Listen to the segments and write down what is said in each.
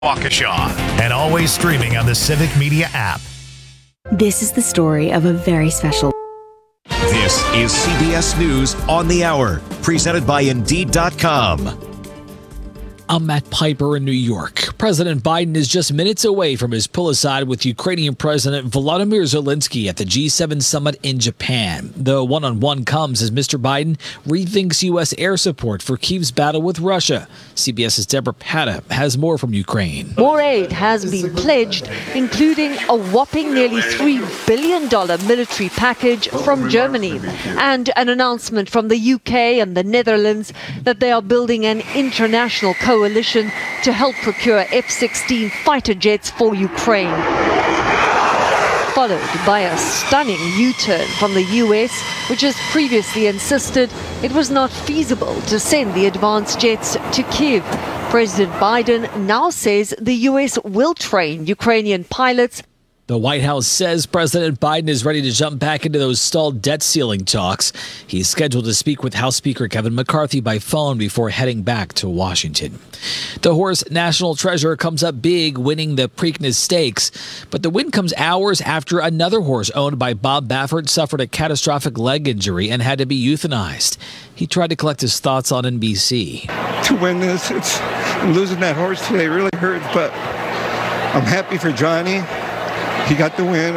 Waukesha, and always streaming on the Civic Media app. This is the story of a very special. This is CBS News on the Hour, presented by Indeed.com. I'm Matt Piper in New York. President Biden is just minutes away from his pull-aside with Ukrainian President Volodymyr Zelensky at the G7 summit in Japan. The one-on-one comes as Mr. Biden rethinks U.S. air support for Kyiv's battle with Russia. CBS's Deborah Patta has more from Ukraine. More aid has been pledged, including a whopping nearly $3 billion military package from Germany and an announcement from the UK and the Netherlands that they are building an international coalition to help procure F-16 fighter jets for Ukraine. Followed by a stunning U-turn from the US, which has previously insisted it was not feasible to send the advanced jets to Kyiv. President Biden now says the US will train Ukrainian pilots. The White House says President Biden is ready to jump back into those stalled debt ceiling talks. He's scheduled to speak with House Speaker Kevin McCarthy by phone before heading back to Washington. The horse National Treasure comes up big, winning the Preakness Stakes. But the win comes hours after another horse owned by Bob Baffert suffered a catastrophic leg injury and had to be euthanized. He tried to collect his thoughts on NBC. To win this, losing that horse today really hurts, but I'm happy for Johnny. He got the win.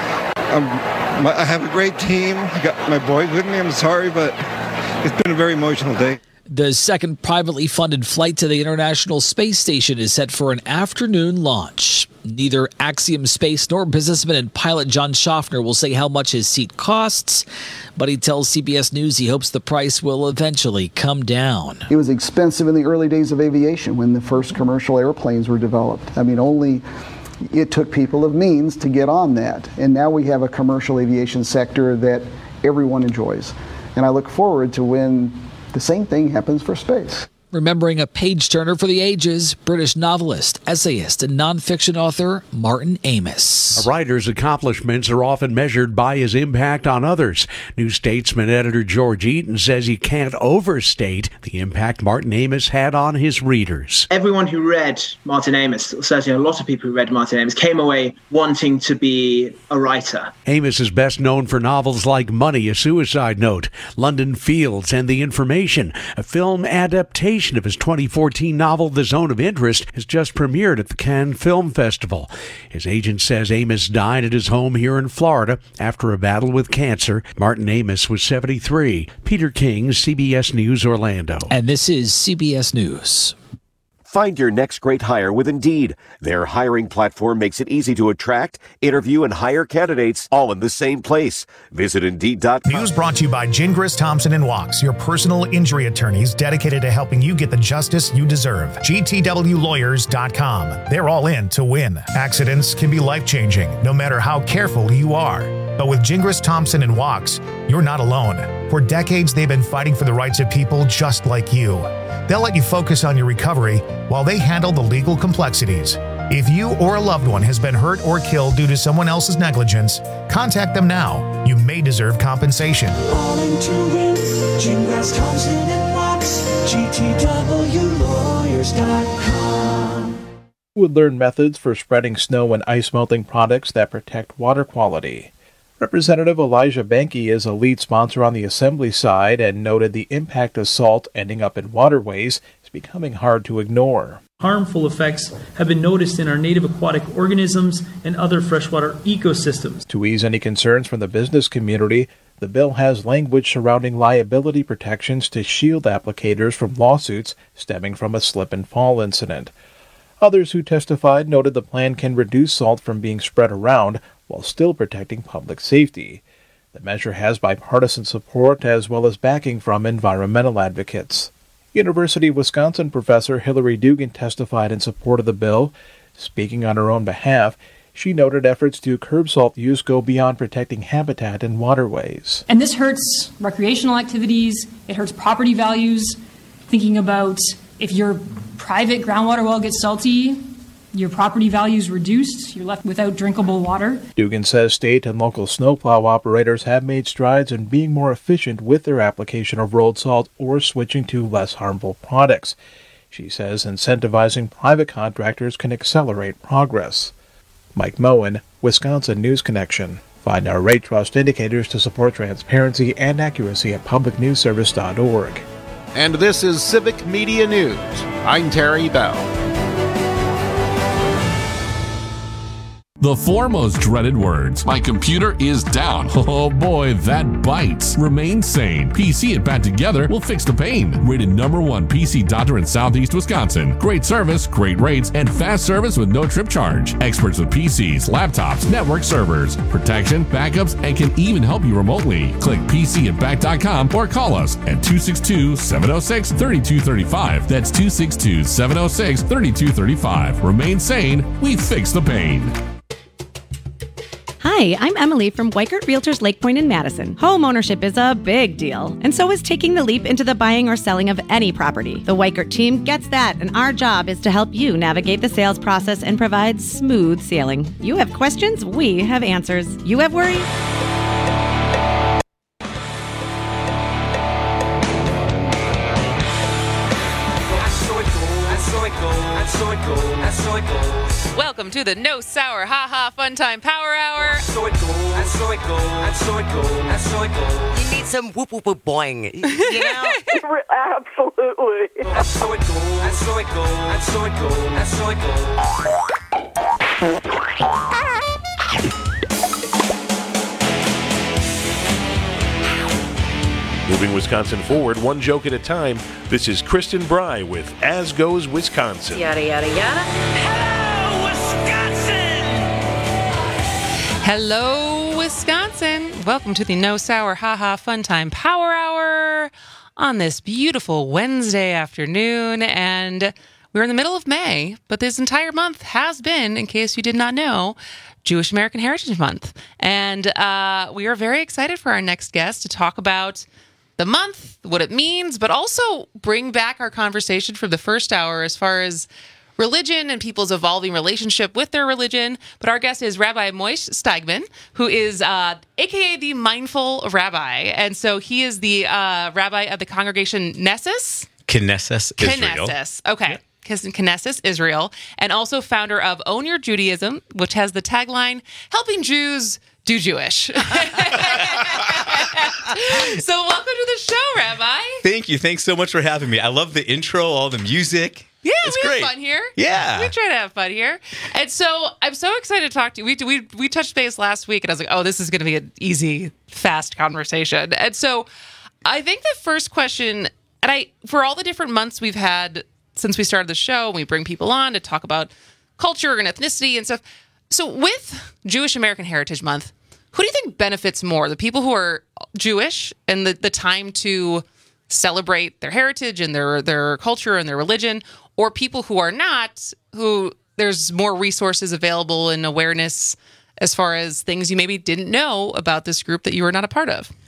I have a great team. I got my boys with me. I'm sorry, but it's been a very emotional day. The second privately funded flight to the International Space Station is set for an afternoon launch. Neither Axiom Space nor businessman and pilot John Schaffner will say how much his seat costs, but he tells CBS News he hopes the price will eventually come down. It was expensive in the early days of aviation when the first commercial airplanes were developed. I mean, only it took people of means to get on that. And now we have a commercial aviation sector that everyone enjoys. And I look forward to when the same thing happens for space. Remembering a page-turner for the ages, British novelist, essayist, and nonfiction author Martin Amis. A writer's accomplishments are often measured by his impact on others. New Statesman editor George Eaton says he can't overstate the impact Martin Amis had on his readers. Everyone who read Martin Amis, certainly a lot of people who read Martin Amis, came away wanting to be a writer. Amis is best known for novels like Money, A Suicide Note, London Fields, and The Information. A film adaptation of his 2014 novel The Zone of Interest has just premiered at the Cannes Film Festival. His agent says Amis died at his home here in Florida after a battle with cancer. Martin Amis was 73. Peter King, CBS News, Orlando. And this is CBS News. Find your next great hire with Indeed. Their hiring platform makes it easy to attract, interview, and hire candidates all in the same place. Visit Indeed.com. News brought to you by Gingras, Thompson & Wachs, your personal injury attorneys dedicated to helping you get the justice you deserve. GTWlawyers.com. They're all in to win. Accidents can be life-changing, no matter how careful you are. But with Gingras, Thompson & Wachs, you're not alone. For decades, they've been fighting for the rights of people just like you. They'll let you focus on your recovery while they handle the legal complexities. If you or a loved one has been hurt or killed due to someone else's negligence, contact them now. You may deserve compensation. All in to win. Gingras, Thompson & Wachs. GTWlawyers.com. Would learn methods for spreading snow and ice melting products that protect water quality. Representative Elijah Behnke is a lead sponsor on the Assembly side and noted the impact of salt ending up in waterways is becoming hard to ignore. Harmful effects have been noticed in our native aquatic organisms and other freshwater ecosystems. To ease any concerns from the business community, the bill has language surrounding liability protections to shield applicators from lawsuits stemming from a slip and fall incident. Others who testified noted the plan can reduce salt from being spread around while still protecting public safety. The measure has bipartisan support as well as backing from environmental advocates. University of Wisconsin professor Hillary Dugan testified in support of the bill. Speaking on her own behalf, she noted efforts to curb salt use go beyond protecting habitat and waterways. And this hurts recreational activities, it hurts property values. Thinking about if your private groundwater well gets salty, your property value is reduced, you're left without drinkable water. Dugan says state and local snowplow operators have made strides in being more efficient with their application of road salt or switching to less harmful products. She says incentivizing private contractors can accelerate progress. Mike Moen, Wisconsin News Connection. Find our rate trust indicators to support transparency and accuracy at publicnewsservice.org. And this is Civic Media News. I'm Terry Bell. The four most dreaded words. My computer is down. Oh boy, that bites. Remain sane. PC and Pat together will fix the pain. Rated #1 PC doctor in Southeast Wisconsin. Great service, great rates, and fast service with no trip charge. Experts with PCs, laptops, network servers, protection, backups, and can even help you remotely. Click PCandBack.com or call us at 262-706-3235. That's 262-706-3235. Remain sane. We fix the pain. Hi, I'm Emily from Weichert Realtors Lake Point in Madison. Home ownership is a big deal, and so is taking the leap into the buying or selling of any property. The Weichert team gets that, and our job is to help you navigate the sales process and provide smooth sailing. You have questions, we have answers. You have worries? Welcome to the No Sour Ha Ha Fun Time Power Hour. You need some whoop whoop whoop boing. You know? Absolutely. Moving Wisconsin forward, one joke at a time. This is Kristen Bry with As Goes Wisconsin. Yada, yada, yada. Hello, Wisconsin. Welcome to the No Sour Ha Ha Fun Time Power Hour on this beautiful Wednesday afternoon. And we're in the middle of May, but this entire month has been, in case you did not know, Jewish American Heritage Month. And we are very excited for our next guest to talk about the month, what it means, but also bring back our conversation from the first hour as far as religion and people's evolving relationship with their religion. But our guest is Rabbi Moishe Steigman, who is a.k.a. the Mindful Rabbi. And so he is the rabbi of the congregation Knesset Israel. Okay. Yep. Knesset Israel. And also founder of Own Your Judaism, which has the tagline, helping Jews do Jewish. So welcome to the show, Rabbi. Thank you. Thanks so much for having me. I love the intro, all the music. Yeah, it's we great. have fun here. Yeah. We try to have fun here. And so I'm so excited to talk to you. We touched base last week, and I was like, oh, this is going to be an easy, fast conversation. And so I think the first question, and for all the different months we've had since we started the show, we bring people on to talk about culture and ethnicity and stuff. So with Jewish American Heritage Month, who do you think benefits more? The people who are Jewish and the time to celebrate their heritage and their culture and their religion, or people who are not, who there's more resources available and awareness as far as things you maybe didn't know about this group that you were not a part of?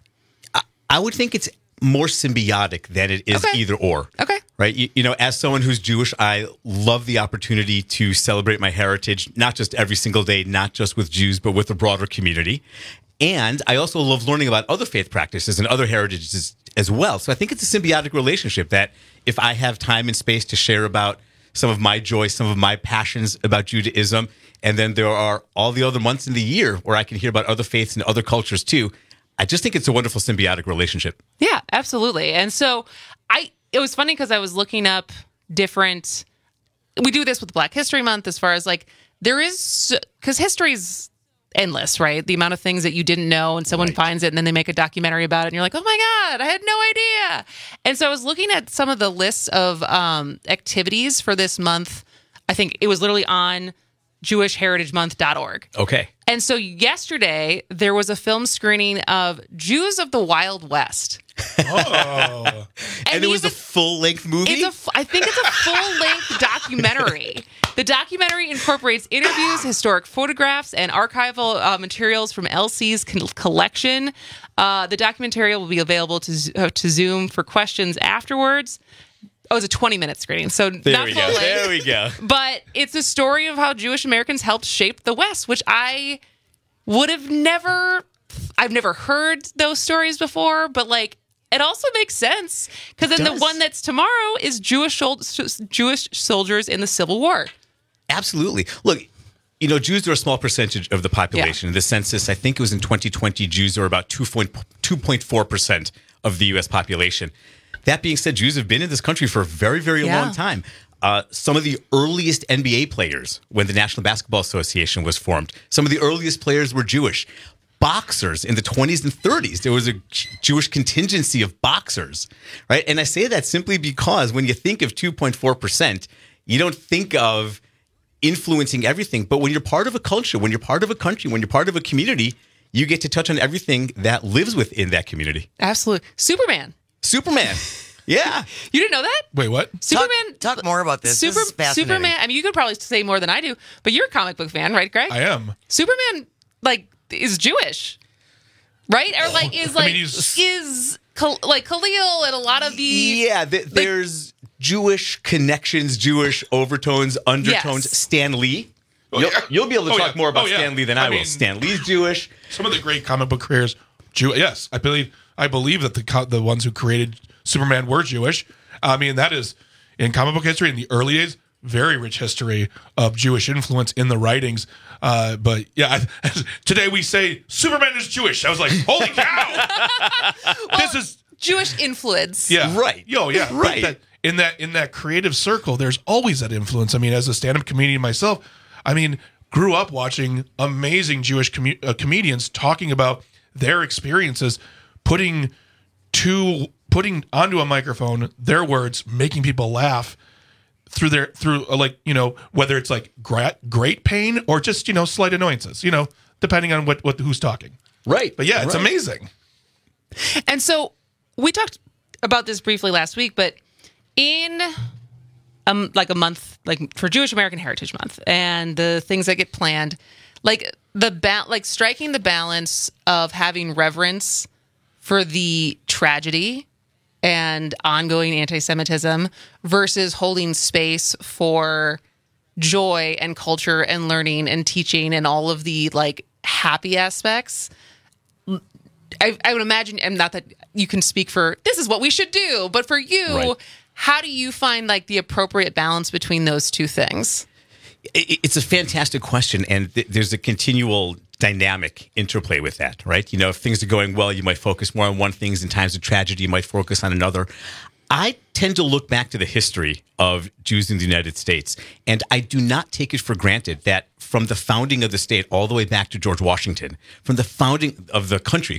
I would think it's more symbiotic than it is either or. Okay. Right? You know, as someone who's Jewish, I love the opportunity to celebrate my heritage, not just every single day, not just with Jews, but with the broader community. And I also love learning about other faith practices and other heritages as well. So I think it's a symbiotic relationship that if I have time and space to share about some of my joy, some of my passions about Judaism, and then there are all the other months in the year where I can hear about other faiths and other cultures too, I just think it's a wonderful symbiotic relationship. Yeah, absolutely. And so it was funny because I was looking up different, we do this with Black History Month as far as like, there is, because history's endless, right? The amount of things that you didn't know and someone finds it and then they make a documentary about it and you're like, oh my God, I had no idea. And so I was looking at some of the lists of activities for this month. I think it was literally on jewishheritagemonth.org. Okay. And so yesterday there was a film screening of Jews of the Wild West. Oh. and it was a full-length movie? I think it's a full-length documentary. The documentary incorporates interviews, historic photographs, and archival materials from LC's collection. The documentary will be available to Zoom for questions afterwards. Oh, it's a 20-minute screening, so not full length. There we go. But it's a story of how Jewish Americans helped shape the West, which I would have never... I've never heard those stories before, but like it also makes sense because then the one that's tomorrow is Jewish soldiers in the Civil War. Absolutely. Look, Jews are a small percentage of the population. In the census, I think it was in 2020, Jews are about 2.4% of the U.S. population. That being said, Jews have been in this country for a very, very long time. Some of the earliest NBA players, when the National Basketball Association was formed, some of the earliest players were Jewish. Boxers in the 20s and 30s, there was a Jewish contingency of boxers, right? And I say that simply because when you think of 2.4%, you don't think of influencing everything. But when you're part of a culture, when you're part of a country, when you're part of a community, you get to touch on everything that lives within that community. Absolutely. Superman. Yeah. You didn't know that? Wait, what? Superman. Talk more about this. This is fascinating. Superman. I mean, you could probably say more than I do, but you're a comic book fan, right, Greg? I am. Superman, is Jewish, right? Or is Khalil and a lot of the... Yeah, there's Jewish connections, Jewish overtones, undertones. Yes. Stan Lee. You'll be able to talk more about Stan Lee than I will. Stan Lee's Jewish. Some of the great comic book creators, Yes, I believe that the ones who created Superman were Jewish. I mean, that is, in comic book history in the early days, very rich history of Jewish influence in the writings. But yeah, today we say Superman is Jewish. I was like, holy cow! This is Jewish influence. Yeah, right. Right. In that creative circle, there's always that influence. I mean, as a stand-up comedian myself, grew up watching amazing Jewish comedians talking about their experiences, putting onto a microphone their words, making people laugh through whether it's like great pain or just slight annoyances, depending on what who's talking. Right. But yeah, it's amazing. And so we talked about this briefly last week, but in a month, for Jewish American Heritage Month, and the things that get planned, striking the balance of having reverence for the tragedy and ongoing anti-Semitism versus holding space for joy and culture and learning and teaching and all of the happy aspects. I would imagine, and not that you can speak for this is what we should do, but for you, right. How do you find the appropriate balance between those two things? It's a fantastic question, and there's a continual dynamic interplay with that, right? If things are going well, you might focus more on one thing. In times of tragedy, you might focus on another. I tend to look back to the history of Jews in the United States, and I do not take it for granted that from the founding of the state all the way back to George Washington, from the founding of the country,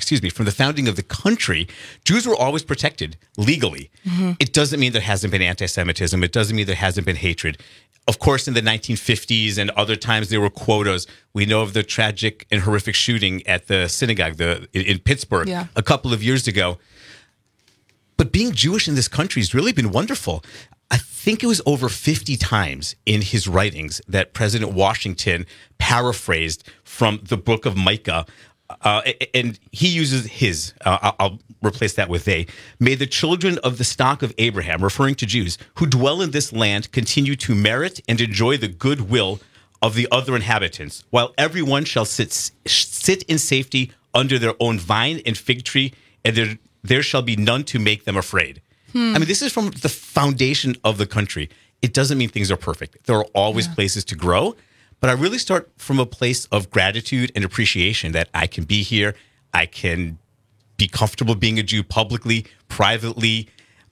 Jews were always protected legally. Mm-hmm. It doesn't mean there hasn't been anti-Semitism. It doesn't mean there hasn't been hatred. Of course, in the 1950s and other times, there were quotas. We know of the tragic and horrific shooting at the synagogue in Pittsburgh a couple of years ago. But being Jewish in this country has really been wonderful. I think it was over 50 times in his writings that President Washington paraphrased from the book of Micah. And he uses his, I'll replace that with they. May the children of the stock of Abraham, referring to Jews, who dwell in this land continue to merit and enjoy the goodwill of the other inhabitants, while everyone shall sit in safety under their own vine and fig tree, and there shall be none to make them afraid. This is from the foundation of the country. It doesn't mean things are perfect. There are always places to grow. But I really start from a place of gratitude and appreciation that I can be here. I can be comfortable being a Jew publicly, privately.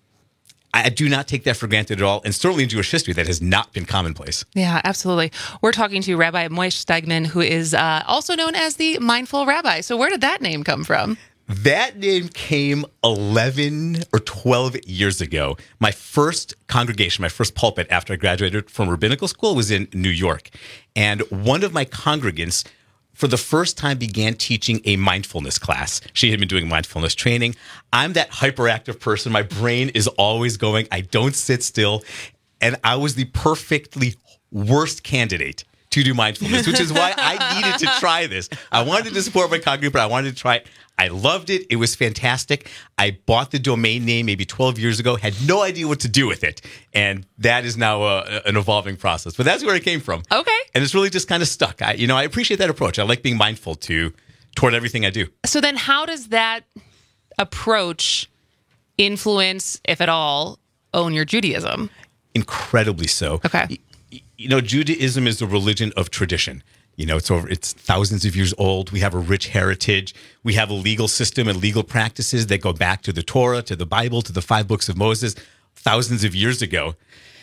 I do not take that for granted at all. And certainly in Jewish history, that has not been commonplace. Yeah, absolutely. We're talking to Rabbi Moishe Steigman, who is also known as the Mindful Rabbi. So where did that name come from? That name came 11 or 12 years ago. My first congregation, my first pulpit after I graduated from rabbinical school was in New York. And one of my congregants, for the first time, began teaching a mindfulness class. She had been doing mindfulness training. I'm that hyperactive person. My brain is always going. I don't sit still. And I was the perfectly worst candidate to do mindfulness, which is why I needed to try this. I wanted to support my congregation, but I wanted to try it. I loved it. It was fantastic. I bought the domain name maybe 12 years ago, had no idea what to do with it. And that is now an evolving process. But that's where it came from. Okay. And it's really just kind of stuck. I appreciate that approach. I like being mindful toward everything I do. So then how does that approach influence, if at all, own your Judaism? Incredibly so. Okay. Judaism is a religion of tradition. It's thousands of years old. We have a rich heritage. We have a legal system and legal practices that go back to the Torah, to the Bible, to the 5 books of Moses, thousands of years ago.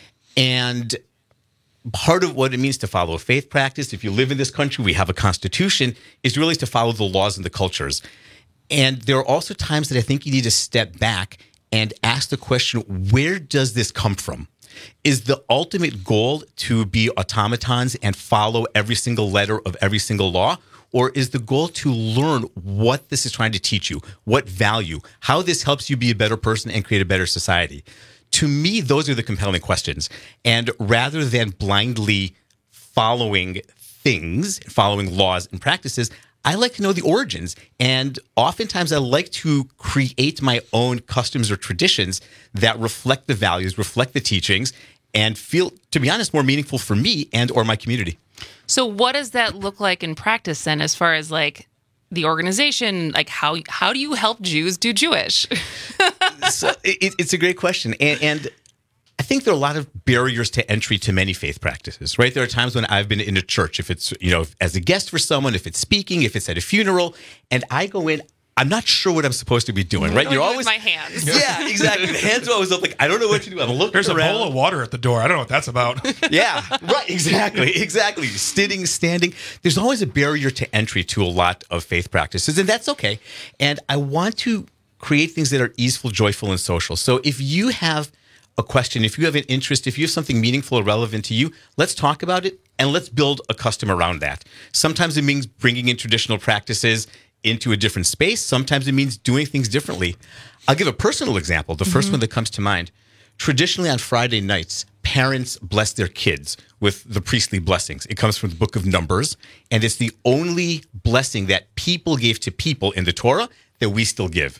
And part of what it means to follow a faith practice, if you live in this country, we have a constitution, is really to follow the laws and the cultures. And there are also times that I think you need to step back and ask the question, where does this come from? Is the ultimate goal to be automatons and follow every single letter of every single law? Or is the goal to learn what this is trying to teach you, what value, how this helps you be a better person and create a better society? To me, those are the compelling questions. And rather than blindly following things, following laws and practices, I like to know the origins. And oftentimes I like to create my own customs or traditions that reflect the values, reflect the teachings, and feel, to be honest, more meaningful for me and or my community. So what does that look like in practice then, as far as like the organization? Like how do you help Jews do Jewish? So it's a great question. And I think there are a lot of barriers to entry to many faith practices, right? There are times when I've been in a church, if it's, as a guest for someone, if it's speaking, if it's at a funeral, and I go in, I'm not sure what I'm supposed to be doing, right? You're always my hands. Yeah, exactly. The hands are always up, like, I don't know what to do. I'm looking There's around. a bowl of water at the door. I don't know what that's about. Yeah, right. Exactly. Sitting, standing. There's always a barrier to entry to a lot of faith practices, and that's okay. And I want to create things that are easeful, joyful, and social. So if you have a question, if you have an interest, if you have something meaningful or relevant to you, let's talk about it and let's build a custom around that. Sometimes it means bringing in traditional practices into a different space. Sometimes it means doing things differently. I'll give a personal example, the first one that comes to mind. Traditionally on Friday nights, parents bless their kids with the priestly blessings. It comes from the book of Numbers, and it's the only blessing that people gave to people in the Torah that we still give.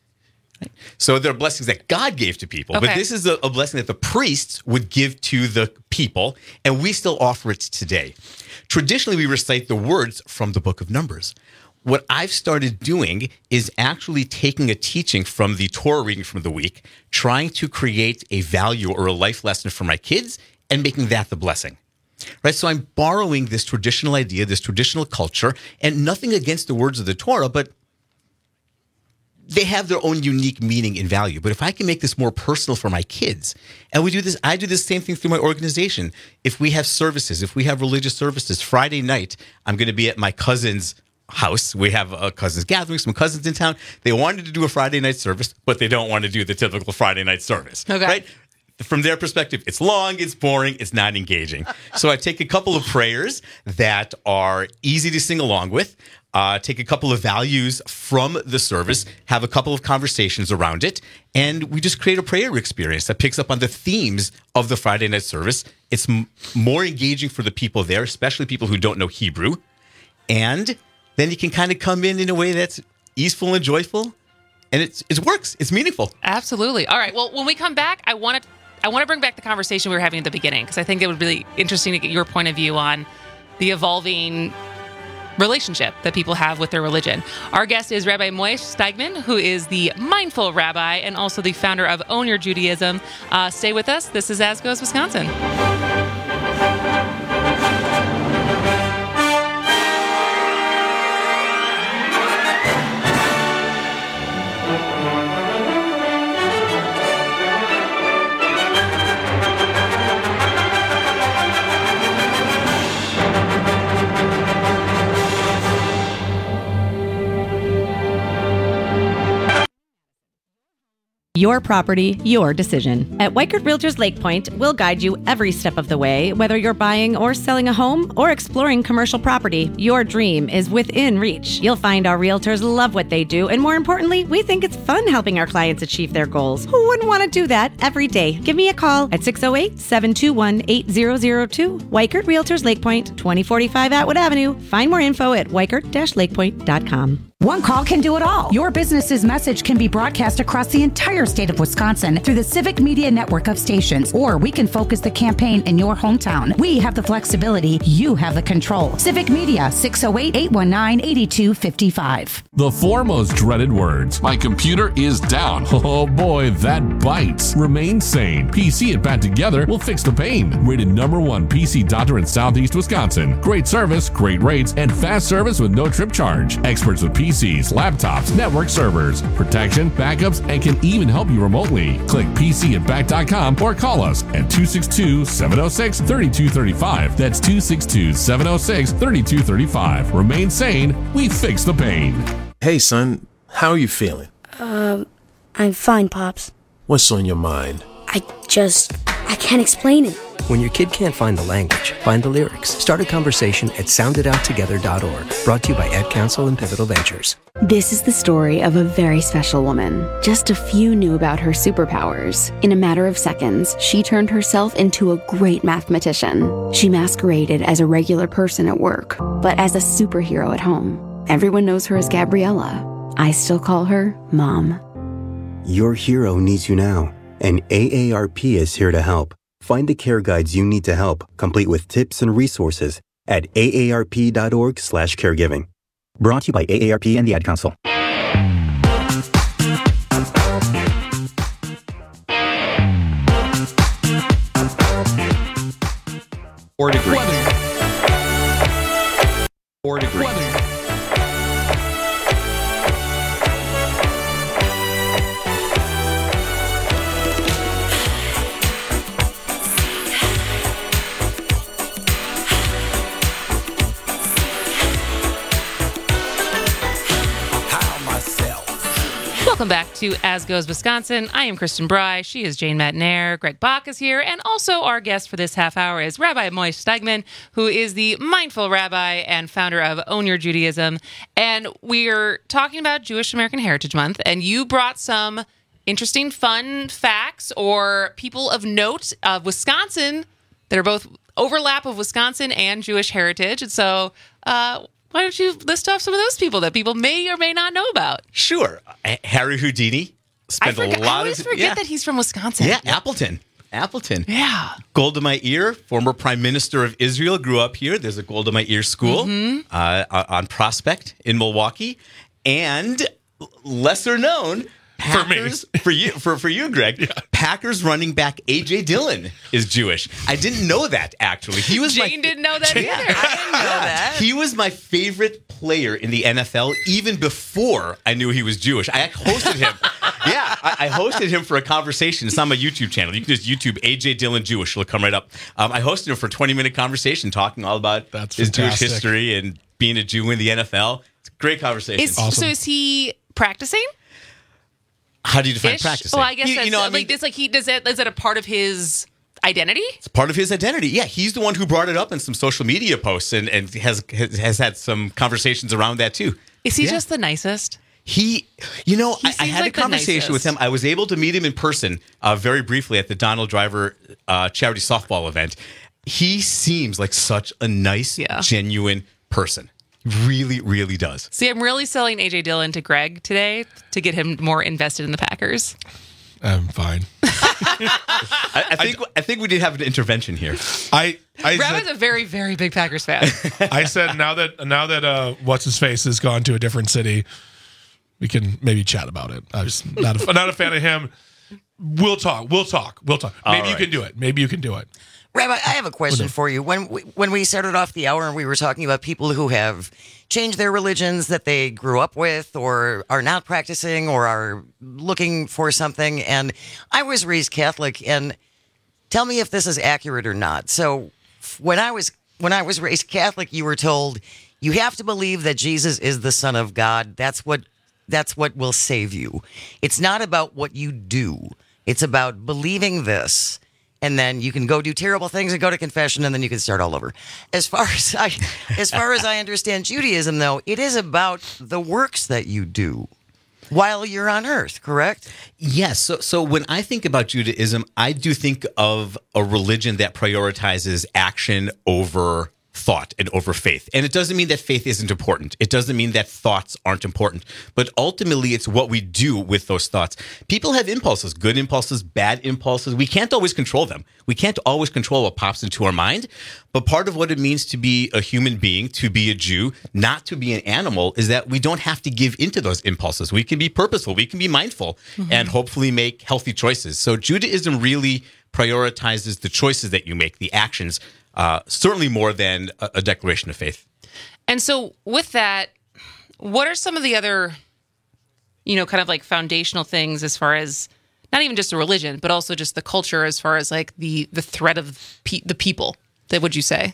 So there are blessings that God gave to people, but this is a blessing that the priests would give to the people, and we still offer it today. Traditionally, we recite the words from the book of Numbers. What I've started doing is actually taking a teaching from the Torah reading from the week, trying to create a value or a life lesson for my kids, and making that the blessing. Right? So I'm borrowing this traditional idea, this traditional culture, and nothing against the words of the Torah, but they have their own unique meaning and value. But if I can make this more personal for my kids, and we do this, I do the same thing through my organization. If we have services, if we have religious services, Friday night, I'm going to be at my cousin's house. We have a cousins gathering, some cousins in town. They wanted to do a Friday night service, but they don't want to do the typical Friday night service. Okay. Right? From their perspective, it's long, it's boring, it's not engaging. So I take a couple of prayers that are easy to sing along with, take a couple of values from the service, have a couple of conversations around it, and we just create a prayer experience that picks up on the themes of the Friday night service. It's more engaging for the people there, especially people who don't know Hebrew. And then you can kind of come in a way that's easeful and joyful, and it works. It's meaningful. Absolutely. All right. Well, when we come back, I want to bring back the conversation we were having at the beginning, because I think it would be really interesting to get your point of view on the evolving relationship that people have with their religion. Our guest is Rabbi Moishe Steigman, who is the Mindful Rabbi and also the founder of Own Your Judaism. Stay with us. This is As Goes Wisconsin. Your property, your decision. At Weichert Realtors Lake Point, we'll guide you every step of the way, whether you're buying or selling a home or exploring commercial property. Your dream is within reach. You'll find our realtors love what they do, and more importantly, we think it's fun helping our clients achieve their goals. Who wouldn't want to do that every day? Give me a call at 608-721-8002. Weichert Realtors Lake Point, 2045 Atwood Avenue. Find more info at weichert-lakepoint.com. One call can do it all. Your business's message can be broadcast across the entire state of Wisconsin through the Civic Media network of stations, or we can focus the campaign in your hometown. We have the flexibility. You have the control. Civic Media, 608-819-8255. The four most dreaded words. My computer is down. Oh boy, that bites. Remain sane. PC and Bat together will fix the pain. Rated #1 PC doctor in Southeast Wisconsin. Great service, great rates, and fast service with no trip charge. Experts with PCs, laptops, network servers, protection, backups, and can even help you remotely. Click PCandBack.com or call us at 262-706-3235. That's 262-706-3235. Remain sane. We fix the pain. Hey, son, how are you feeling? I'm fine, Pops. What's on your mind? I can't explain it. When your kid can't find the language, find the lyrics. Start a conversation at sounditouttogether.org. Brought to you by Ad Council and Pivotal Ventures. This is the story of a very special woman. Just a few knew about her superpowers. In a matter of seconds, she turned herself into a great mathematician. She masqueraded as a regular person at work, but as a superhero at home. Everyone knows her as Gabriella. I still call her Mom. Your hero needs you now, and AARP is here to help. Find the care guides you need to help, complete with tips and resources at aarp.org/caregiving. Brought to you by AARP and the Ad Council. 4 degrees. 4 degrees. Welcome back to As Goes Wisconsin. I am Kristen Bry. She is Jane Matnair. Greg Bach is here. And also our guest for this half hour is Rabbi Moishe Steigman, who is the mindful rabbi and founder of Own Your Judaism. And we're talking about Jewish American Heritage Month. And you brought some interesting, fun facts or people of note of Wisconsin that are both overlap of Wisconsin and Jewish heritage. And so, why don't you list off some of those people that people may or may not know about? Sure. Harry Houdini spent a lot of... I always forget that he's from Wisconsin. Yeah, Appleton. Yeah. Golda Meir, former prime minister of Israel, grew up here. There's a Golda Meir school on Prospect in Milwaukee. And lesser known... Packers, for you, Greg. Yeah. Packers running back A.J. Dillon is Jewish. I didn't know that, actually. Jane didn't know that either. I didn't know that. He was my favorite player in the NFL even before I knew he was Jewish. I hosted him. I hosted him for a conversation. It's on my YouTube channel. You can just YouTube A.J. Dillon Jewish. It'll come right up. I hosted him for a 20-minute conversation talking all about his Jewish history and being a Jew in the NFL. It's a great conversation. Awesome. So is he practicing? How do you define practicing? Well, I guess that's is it a part of his identity? It's part of his identity. Yeah, he's the one who brought it up in some social media posts and has had some conversations around that too. Is he just the nicest? I had a conversation with him. I was able to meet him in person very briefly at the Donald Driver charity softball event. He seems like such a nice, genuine person. Really, really does. See, I'm really selling A.J. Dillon to Greg today to get him more invested in the Packers. I'm fine. I think we did have an intervention here. Rabbi's a very, very big Packers fan. I said now that what's his face has gone to a different city, we can maybe chat about it. I was not a fan of him. We'll talk. Maybe you can do it. Rabbi, I have a question for you. When we started off the hour and we were talking about people who have changed their religions that they grew up with or are not practicing or are looking for something, and I was raised Catholic, and tell me if this is accurate or not. So when I was raised Catholic, you were told you have to believe that Jesus is the Son of God. That's what will save you. It's not about what you do. It's about believing this. And then you can go do terrible things and go to confession, and then you can start all over. As far as I understand Judaism, though, it is about the works that you do while you're on earth, correct? Yes. So when I think about Judaism, I do think of a religion that prioritizes action over thought and over faith. And it doesn't mean that faith isn't important. It doesn't mean that thoughts aren't important. But ultimately, it's what we do with those thoughts. People have impulses, good impulses, bad impulses. We can't always control them. We can't always control what pops into our mind. But part of what it means to be a human being, to be a Jew, not to be an animal, is that we don't have to give into those impulses. We can be purposeful. We can be mindful and hopefully make healthy choices. So Judaism really prioritizes the choices that you make, the actions, certainly more than a declaration of faith. And so with that, what are some of the other, kind of like foundational things as far as not even just a religion, but also just the culture as far as like the threat of the people, that would you say?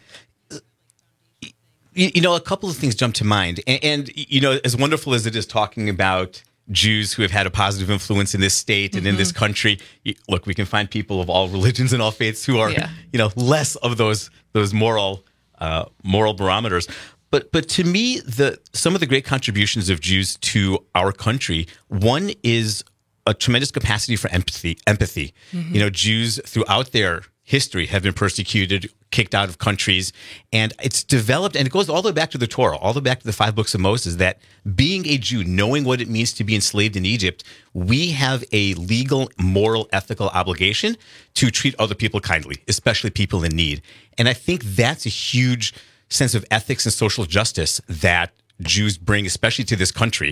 A couple of things jump to mind. And as wonderful as it is talking about Jews who have had a positive influence in this state and in this country. Look, we can find people of all religions and all faiths who are, less of those moral barometers. But to me, some of the great contributions of Jews to our country, one is a tremendous capacity for empathy. Jews throughout their history have been persecuted, kicked out of countries, and it's developed, and it goes all the way back to the Torah, all the way back to the 5 books of Moses, that being a Jew, knowing what it means to be enslaved in Egypt, we have a legal, moral, ethical obligation to treat other people kindly, especially people in need. And I think that's a huge sense of ethics and social justice that Jews bring, especially to this country.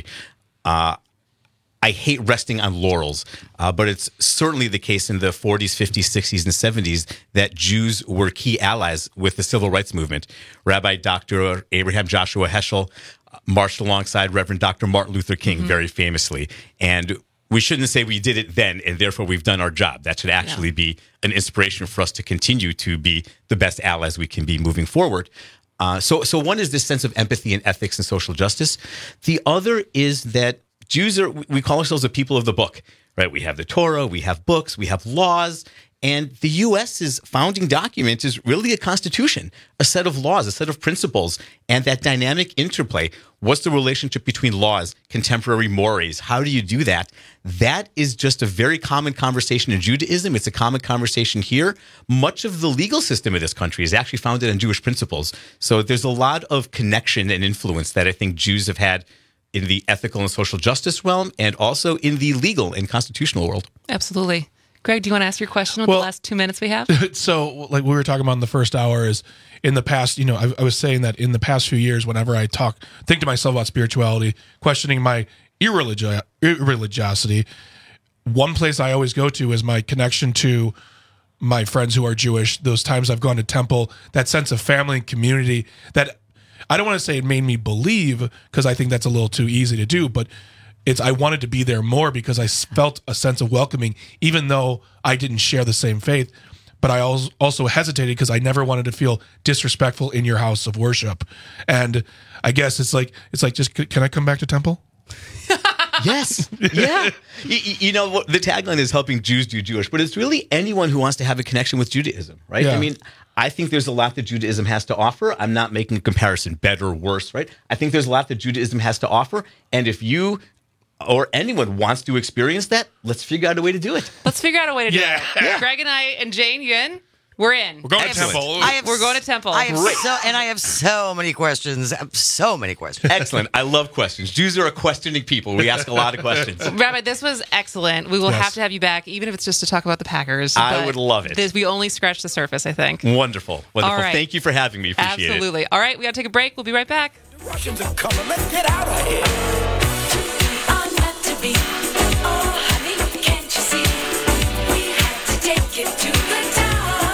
I hate resting on laurels, but it's certainly the case in the 40s, 50s, 60s, and 70s that Jews were key allies with the civil rights movement. Rabbi Dr. Abraham Joshua Heschel marched alongside Reverend Dr. Martin Luther King very famously. And we shouldn't say we did it then and therefore we've done our job. That should actually be an inspiration for us to continue to be the best allies we can be moving forward. So one is this sense of empathy and ethics and social justice. The other is that Jews we call ourselves a people of the book, right? We have the Torah, we have books, we have laws, and the U.S.'s founding document is really a constitution, a set of laws, a set of principles, and that dynamic interplay. What's the relationship between laws, contemporary mores? How do you do that? That is just a very common conversation in Judaism. It's a common conversation here. Much of the legal system of this country is actually founded on Jewish principles. So there's a lot of connection and influence that I think Jews have had in the ethical and social justice realm, and also in the legal and constitutional world. Absolutely. Greg, do you want to ask your question with the last 2 minutes we have? So, like we were talking about in the first hour, is in the past, I was saying that in the past few years, whenever I think to myself about spirituality, questioning my irreligiosity, one place I always go to is my connection to my friends who are Jewish, those times I've gone to temple, that sense of family and community that I don't want to say it made me believe, because I think that's a little too easy to do, but I wanted to be there more because I felt a sense of welcoming, even though I didn't share the same faith. But I also hesitated because I never wanted to feel disrespectful in your house of worship. And I guess it's like just, can I come back to temple? Yes. Yeah. The tagline is helping Jews do Jewish, but it's really anyone who wants to have a connection with Judaism, right? Yeah. I mean, I think there's a lot that Judaism has to offer. I'm not making a comparison, better or worse, right? I think there's a lot that Judaism has to offer. And if you or anyone wants to experience that, let's figure out a way to do it. Let's figure out a way to do it. Yeah. Greg and I and Jane, you in? We're in. We're going to temple. We're going to temple. I have so many questions. Excellent. I love questions. Jews are a questioning people. We ask a lot of questions. Rabbi, this was excellent. We will have to have you back, even if it's just to talk about the Packers. I would love it. We only scratched the surface, I think. Wonderful. All right. Thank you for having me. Appreciate it. Absolutely. All right, we got to take a break. We'll be right back. The Russians are coming. Let's get out of here. I'm meant to be. Oh, honey, can't you see? We had to take it to the top.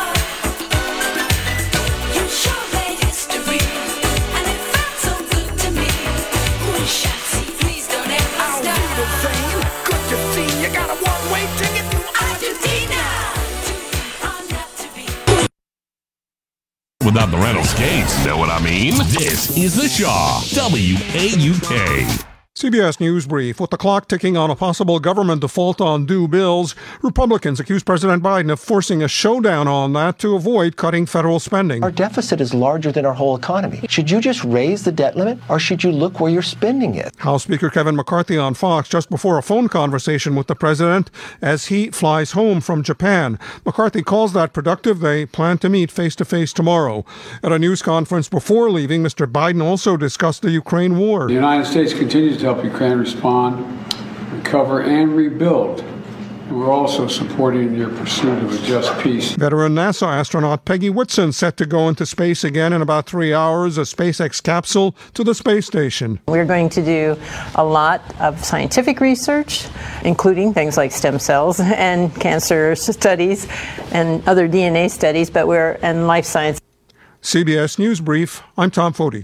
Without the rental skates, know what I mean? This is the Shaw, WAUK. CBS News Brief. With the clock ticking on a possible government default on due bills, Republicans accuse President Biden of forcing a showdown on that to avoid cutting federal spending. Our deficit is larger than our whole economy. Should you just raise the debt limit, or should you look where you're spending it? House Speaker Kevin McCarthy on Fox just before a phone conversation with the president as he flies home from Japan. McCarthy calls that productive. They plan to meet face-to-face tomorrow. At a news conference before leaving, Mr. Biden also discussed the Ukraine war. The United States continues to help Ukraine respond, recover, and rebuild. And we're also supporting your pursuit of a just peace. Veteran NASA astronaut Peggy Whitson set to go into space again in about 3 hours, a SpaceX capsule to the space station. We're going to do a lot of scientific research, including things like stem cells and cancer studies and other DNA studies, and life science. CBS News Brief, I'm Tom Foti.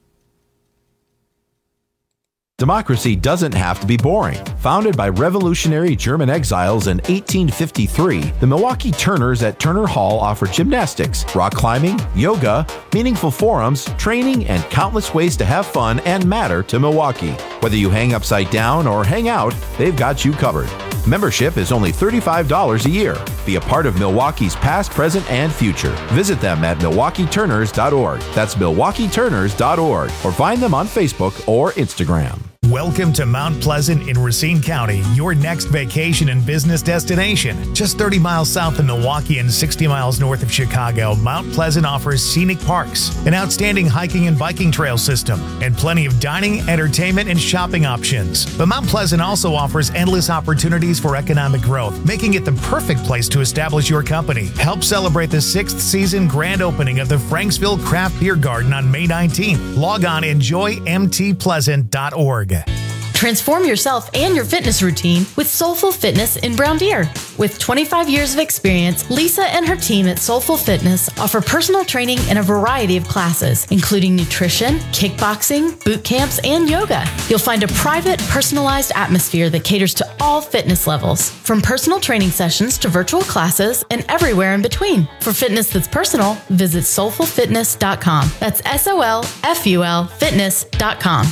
Democracy doesn't have to be boring. Founded by revolutionary German exiles in 1853, the Milwaukee Turners at Turner Hall offer gymnastics, rock climbing, yoga, meaningful forums, training, and countless ways to have fun and matter to Milwaukee. Whether you hang upside down or hang out, they've got you covered. Membership is only $35 a year. Be a part of Milwaukee's past, present, and future. Visit them at MilwaukeeTurners.org. That's MilwaukeeTurners.org. Or find them on Facebook or Instagram. Welcome to Mount Pleasant in Racine County, your next vacation and business destination. Just 30 miles south of Milwaukee and 60 miles north of Chicago, Mount Pleasant offers scenic parks, an outstanding hiking and biking trail system, and plenty of dining, entertainment, and shopping options. But Mount Pleasant also offers endless opportunities for economic growth, making it the perfect place to establish your company. Help celebrate the 6th season grand opening of the Franksville Craft Beer Garden on May 19th. Log on enjoymtpleasant.org. Transform yourself and your fitness routine with Soulful Fitness in Brown Deer. With 25 years of experience, Lisa and her team at Soulful Fitness offer personal training in a variety of classes, including nutrition, kickboxing, boot camps, and yoga. You'll find a private, personalized atmosphere that caters to all fitness levels, from personal training sessions to virtual classes and everywhere in between. For fitness that's personal, visit soulfulfitness.com. That's SOLFUL fitness.com.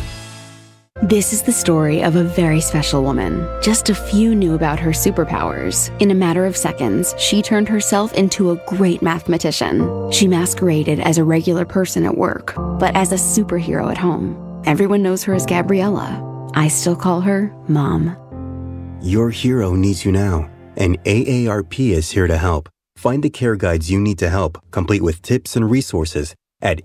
This is the story of a very special woman. Just a few knew about her superpowers. In a matter of seconds, she turned herself into a great mathematician. She masqueraded as a regular person at work, but as a superhero at home. Everyone knows her as Gabriella. I still call her Mom. Your hero needs you now, and AARP is here to help. Find the care guides you need to help, complete with tips and resources at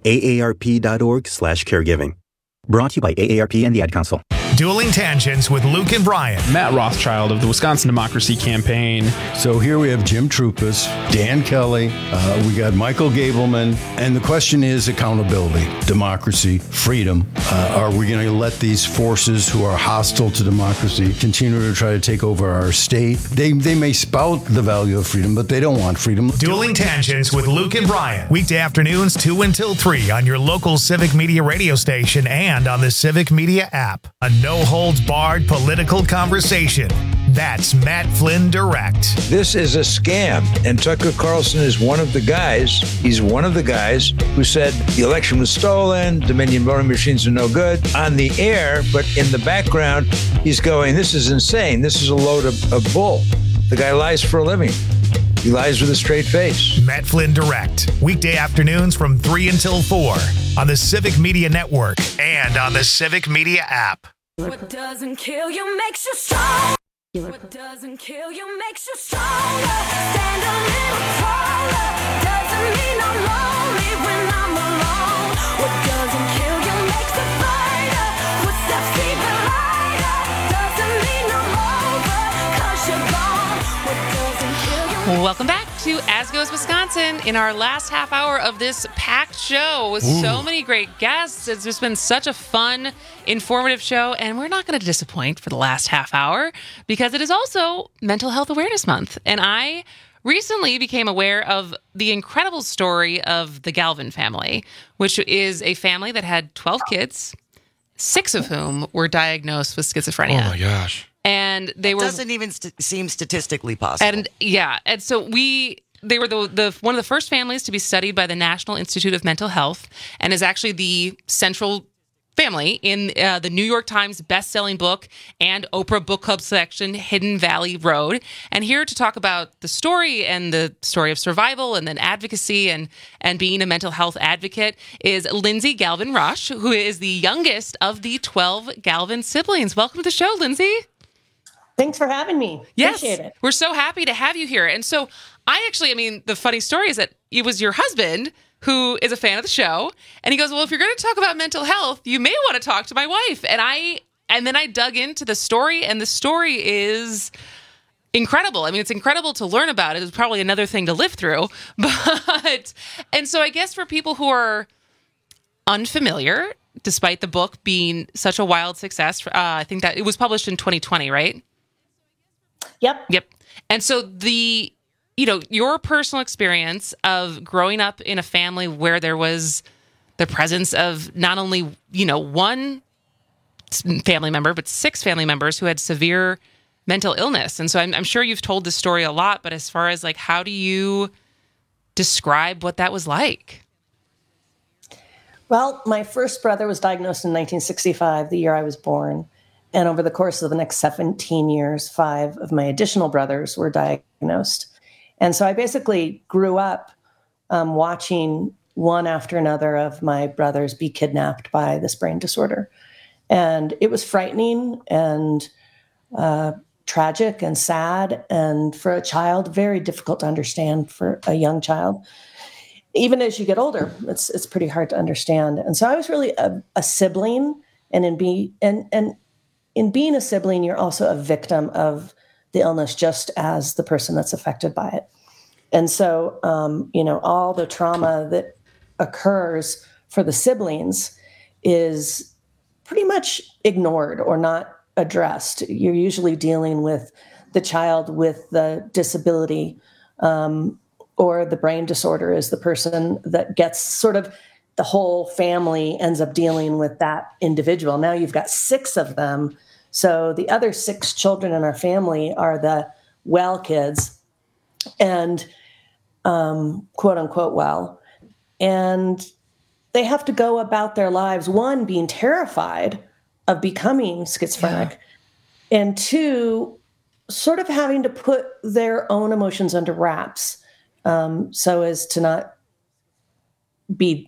aarp.org/caregiving. Brought to you by AARP and the Ad Council. Dueling Tangents with Luke and Brian. Matt Rothschild of the Wisconsin Democracy Campaign. So here we have Jim Troupas, Dan Kelly, we got Michael Gableman, and the question is accountability, democracy, freedom. Are we going to let these forces who are hostile to democracy continue to try to take over our state? They may spout the value of freedom, but they don't want freedom. Dueling Tangents with Luke and Brian. Weekday afternoons 2 until 3 on your local Civic Media radio station and on the Civic Media app. A no-holds-barred political conversation. That's Matt Flynn Direct. This is a scam, and Tucker Carlson is one of the guys. He's one of the guys who said the election was stolen, Dominion voting machines are no good on the air, but in the background, he's going, this is insane. This is a load of bull. The guy lies for a living. He lies with a straight face. Matt Flynn Direct. Weekday afternoons from 3 until 4 on the Civic Media Network and on the Civic Media app. What doesn't kill you makes you strong. What doesn't kill you makes you stronger. Stand a little taller. Doesn't mean I'm lonely when I'm alone. What doesn't kill you makes a fighter. Footsteps even lighter. Doesn't mean I'm over, 'cause you're gone. What doesn't kill you. Welcome back to As Goes Wisconsin in our last half hour of this packed show with so many great guests. It's just been such a fun, informative show, and we're not going to disappoint for the last half hour because it is also Mental Health Awareness Month. And I recently became aware of the incredible story of the Galvin family, which is a family that had 12 kids, 6 of whom were diagnosed with schizophrenia. Oh my gosh. And they were doesn't even seem statistically possible. And so they were the one of the first families to be studied by the National Institute of Mental Health, and is actually the central family in the New York Times best-selling book and Oprah Book Club selection, Hidden Valley Road. And here to talk about the story and the story of survival and then advocacy and being a mental health advocate is Lindsay Galvin Rush, who is the youngest of the 12 Galvin siblings. Welcome to the show, Lindsay. Thanks for having me. Yes, appreciate it. We're so happy to have you here. And so the funny story is that it was your husband who is a fan of the show. And he goes, well, if you're going to talk about mental health, you may want to talk to my wife. And then I dug into the story, and the story is incredible. I mean, it's incredible to learn about it. It's probably another thing to live through. And so I guess for people who are unfamiliar, despite the book being such a wild success, I think that it was published in 2020, right? Yep. And so your personal experience of growing up in a family where there was the presence of not only, one family member, but 6 family members who had severe mental illness. And so I'm sure you've told this story a lot, but as far as how do you describe what that was like? Well, my first brother was diagnosed in 1965, the year I was born. And over the course of the next 17 years, 5 of my additional brothers were diagnosed. And so I basically grew up watching one after another of my brothers be kidnapped by this brain disorder. And it was frightening and tragic and sad. And for a child, very difficult to understand for a young child. Even as you get older, it's pretty hard to understand. And so I was really a sibling. And in being a sibling, you're also a victim of the illness just as the person that's affected by it. And so, all the trauma that occurs for the siblings is pretty much ignored or not addressed. You're usually dealing with the child with the disability or the brain disorder is the person that gets sort of the whole family ends up dealing with that individual. Now you've got 6 of them. So the other 6 children in our family are the well kids and quote unquote well. And they have to go about their lives, 1, being terrified of becoming schizophrenic, and 2, sort of having to put their own emotions under wraps so as to not be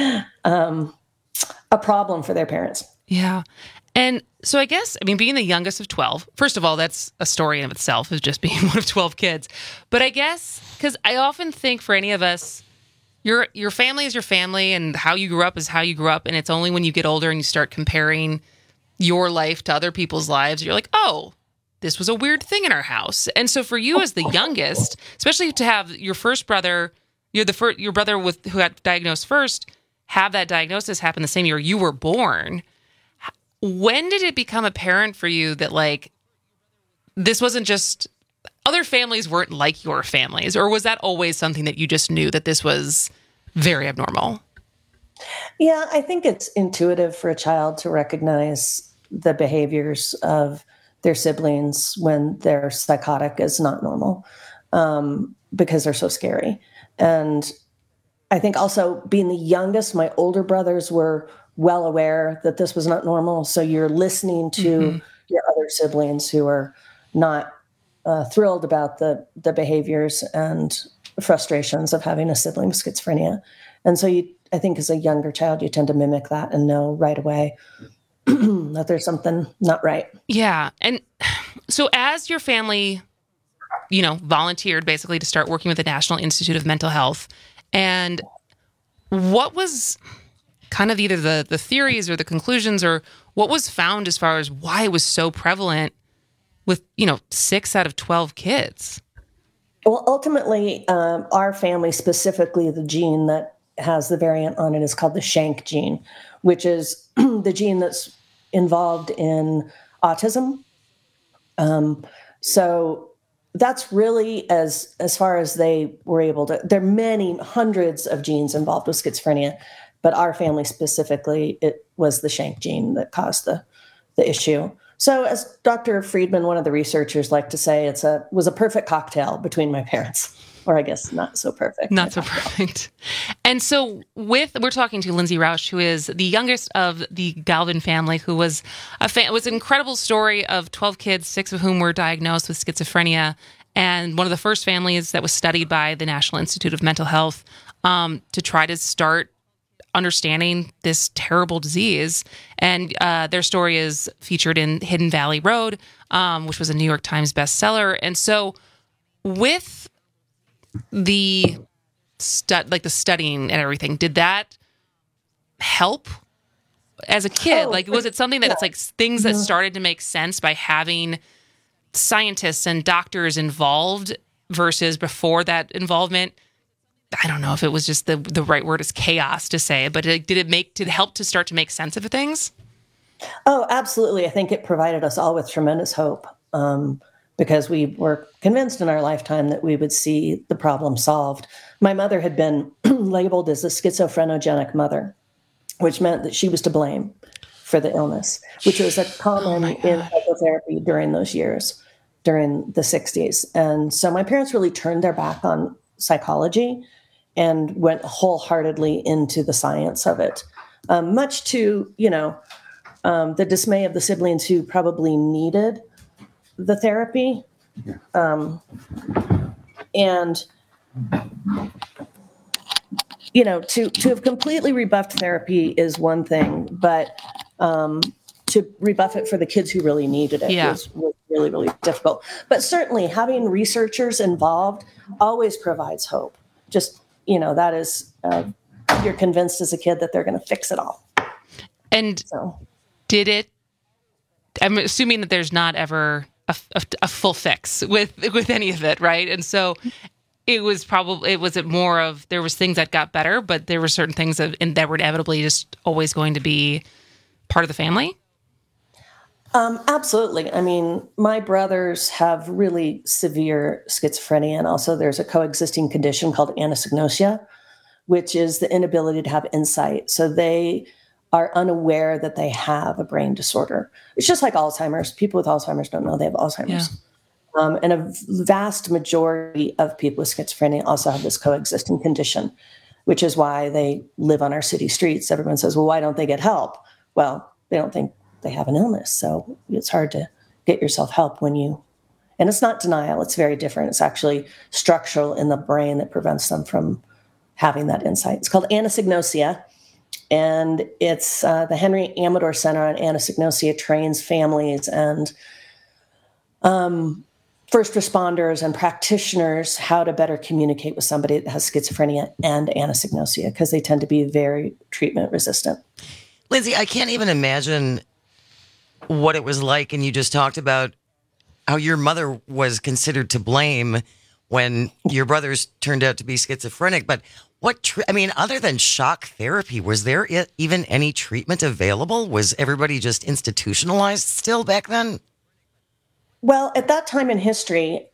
a problem for their parents. Yeah. And so I guess, being the youngest of 12, first of all, that's a story in of itself, is just being one of 12 kids. But I guess, because I often think for any of us, your family is your family and how you grew up is how you grew up. And it's only when you get older and you start comparing your life to other people's lives, you're like, oh, this was a weird thing in our house. And so for you as the youngest, especially to have your first brother, your brother who got diagnosed first, have that diagnosis happen the same year you were born. When did it become apparent for you that this wasn't just other families weren't like your families, or was that always something that you just knew that this was very abnormal? Yeah, I think it's intuitive for a child to recognize the behaviors of their siblings when they're psychotic is not normal because they're so scary. And I think also being the youngest, my older brothers were well aware that this was not normal. So you're listening to your other siblings who are not thrilled about the behaviors and frustrations of having a sibling with schizophrenia. And so I think as a younger child, you tend to mimic that and know right away that there's something not right. Yeah. And so as your family, volunteered basically to start working with the National Institute of Mental Health, and what was kind of either the theories or the conclusions, or what was found as far as why it was so prevalent with, 6 out of 12 kids? Well, ultimately, our family, specifically the gene that has the variant on it, is called the Shank gene, which is the gene that's involved in autism. So that's really as far as they were able to. There are many hundreds of genes involved with schizophrenia, but our family specifically, it was the Shank gene that caused the issue. So as Dr. Friedman, one of the researchers, liked to say, was a perfect cocktail between my parents, or I guess not so perfect. Not so perfect. And so we're talking to Lindsay Rausch, who is the youngest of the Galvin family, who was was an incredible story of 12 kids, 6 of whom were diagnosed with schizophrenia, and one of the first families that was studied by the National Institute of Mental Health to try to start understanding this terrible disease. And their story is featured in Hidden Valley Road, which was a New York Times bestseller. And so with the studying and everything, did that help as a kid? Was it something that it's like things that started to make sense by having scientists and doctors involved versus before that involvement? I don't know if it was just the right word is chaos to say, but did it help to start to make sense of things? Oh, absolutely. I think it provided us all with tremendous hope. Because we were convinced in our lifetime that we would see the problem solved. My mother had been labeled as a schizophrenogenic mother, which meant that she was to blame for the illness, which was a common in psychotherapy during those years, during the 60s. And so my parents really turned their back on psychology and went wholeheartedly into the science of it, much to, the dismay of the siblings who probably needed the therapy. And, to have completely rebuffed therapy is one thing, but to rebuff it for the kids who really needed it was really, really difficult. But certainly having researchers involved always provides hope. Just, that is, you're convinced as a kid that they're going to fix it all. And did it, I'm assuming that there's not ever a full fix with any of it, right? And so it was more of there was things that got better, but there were certain things that were inevitably just always going to be part of the family. Absolutely. I mean, my brothers have really severe schizophrenia, and also there's a coexisting condition called anosognosia, which is the inability to have insight. So they are unaware that they have a brain disorder. It's just like Alzheimer's. People with Alzheimer's don't know they have Alzheimer's. Yeah. And a vast majority of people with schizophrenia also have this coexisting condition, which is why they live on our city streets. Everyone says, well, why don't they get help? Well, they don't think they have an illness. So it's hard to get yourself help and it's not denial. It's very different. It's actually structural in the brain that prevents them from having that insight. It's called anosognosia. And it's the Henry Amador Center on Anosognosia trains families and first responders and practitioners how to better communicate with somebody that has schizophrenia and anosognosia, because they tend to be very treatment resistant. Lindsay, I can't even imagine what it was like. And you just talked about how your mother was considered to blame when your brothers turned out to be schizophrenic. But other than shock therapy, was there even any treatment available? Was everybody just institutionalized still back then? Well, at that time in history,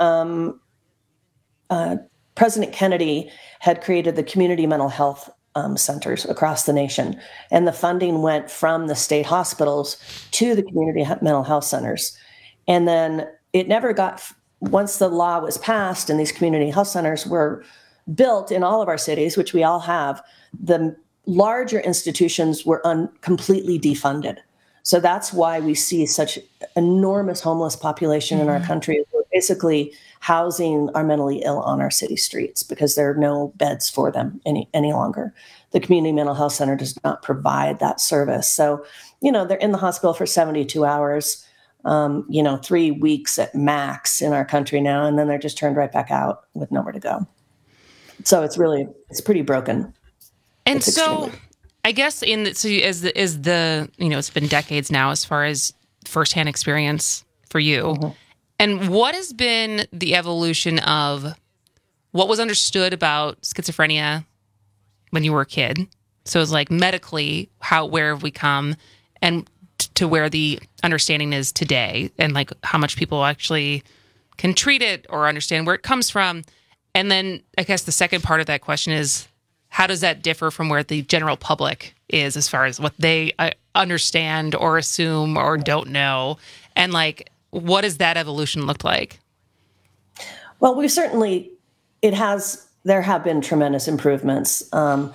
President Kennedy had created the community mental health centers across the nation. And the funding went from the state hospitals to the community mental health centers. And then it never once the law was passed and these community health centers were built in all of our cities, which we all have, the larger institutions were completely defunded. So that's why we see such enormous homeless population in our country. We're basically housing our mentally ill on our city streets because there are no beds for them any longer. The community mental health center does not provide that service. So, they're in the hospital for 72 hours, 3 weeks at max in our country now, and then they're just turned right back out with nowhere to go. So it's pretty broken. And so I guess it's been decades now as far as firsthand experience for you. Mm-hmm. And what has been the evolution of what was understood about schizophrenia when you were a kid? So it's like medically, where have we come and to where the understanding is today, and like how much people actually can treat it or understand where it comes from. And then I guess the second part of that question is, how does that differ from where the general public is as far as what they understand or assume or don't know? And like, what does that evolution look like? Well, there have been tremendous improvements.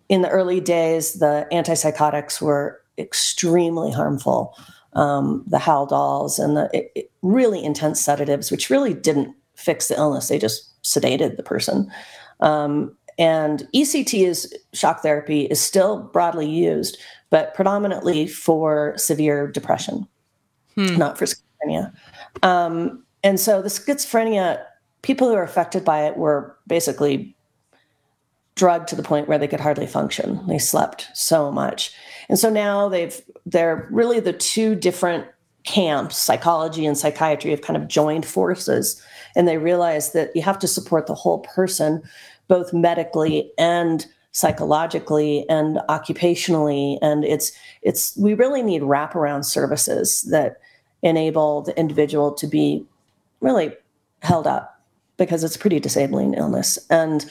in the early days, the antipsychotics were extremely harmful. The Haldols and the really intense sedatives, which really didn't fix the illness. They just sedated the person. And ECT shock therapy is still broadly used, but predominantly for severe depression, not for schizophrenia. And so the schizophrenia, people who are affected by it were basically drugged to the point where they could hardly function. They slept so much. And so now they're really the two different camps, psychology and psychiatry, have kind of joined forces. And they realize that you have to support the whole person, both medically and psychologically and occupationally. And we really need wraparound services that enable the individual to be really held up, because it's a pretty disabling illness. And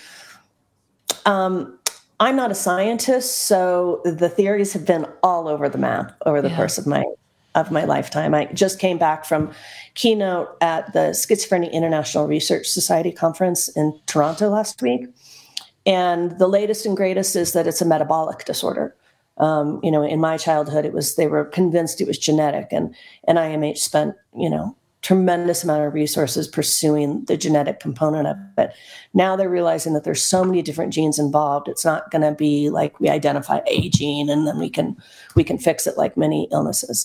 I'm not a scientist, so the theories have been all over the map over the course of my lifetime. I just came back from keynote at the Schizophrenia International Research Society conference in Toronto last week. And the latest and greatest is that it's a metabolic disorder. In my childhood, they were convinced it was genetic, and NIMH spent, tremendous amount of resources pursuing the genetic component of it. Now they're realizing that there's so many different genes involved. It's not going to be like we identify a gene and then we can fix it like many illnesses.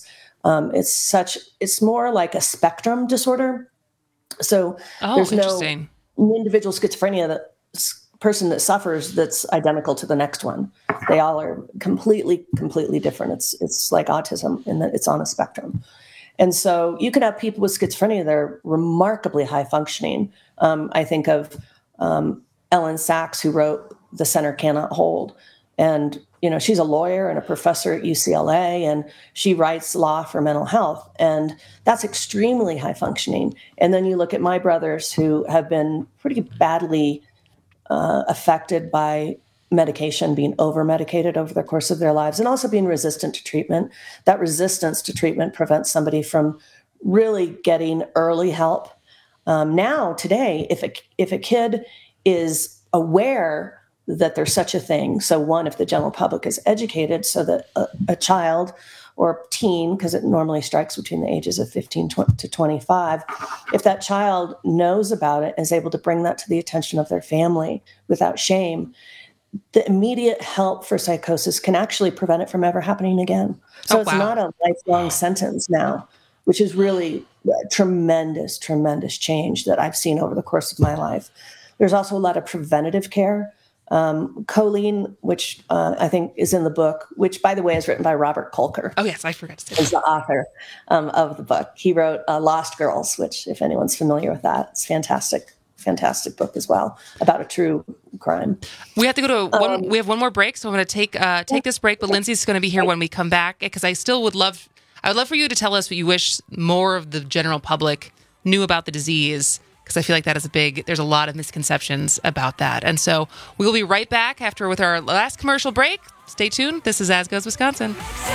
It's more like a spectrum disorder. So there's no individual schizophrenia person that suffers that's identical to the next one. They all are completely different. It's like autism in that it's on a spectrum. And so you can have people with schizophrenia that are remarkably high functioning. I think of Ellen Sachs, who wrote The Center Cannot Hold. And, she's a lawyer and a professor at UCLA, and she writes law for mental health. And that's extremely high functioning. And then you look at my brothers who have been pretty badly affected by medication, being over-medicated over the course of their lives, and also being resistant to treatment. That resistance to treatment prevents somebody from really getting early help. Now, today, if a kid is aware that there's such a thing, so one, if the general public is educated so that a child or teen, because it normally strikes between the ages of 15 to 25, if that child knows about it and is able to bring that to the attention of their family without shame, the immediate help for psychosis can actually prevent it from ever happening again. So it's not a lifelong sentence now, which is really a tremendous, tremendous change that I've seen over the course of my life. There's also a lot of preventative care. Choline, which I think is in the book, which, by the way, is written by Robert Kolker. Oh, yes, I forgot to say that. Is the author of the book. He wrote Lost Girls, which, if anyone's familiar with that, it's fantastic book as well, about a true crime. We have to go to we have one more break, so I'm going to take this break, but Lindsay's going to be here when we come back, because I would love for you to tell us what you wish more of the general public knew about the disease, because I feel like that is there's a lot of misconceptions about that. And so we will be right back with our last commercial break. Stay tuned. This is As Goes Wisconsin.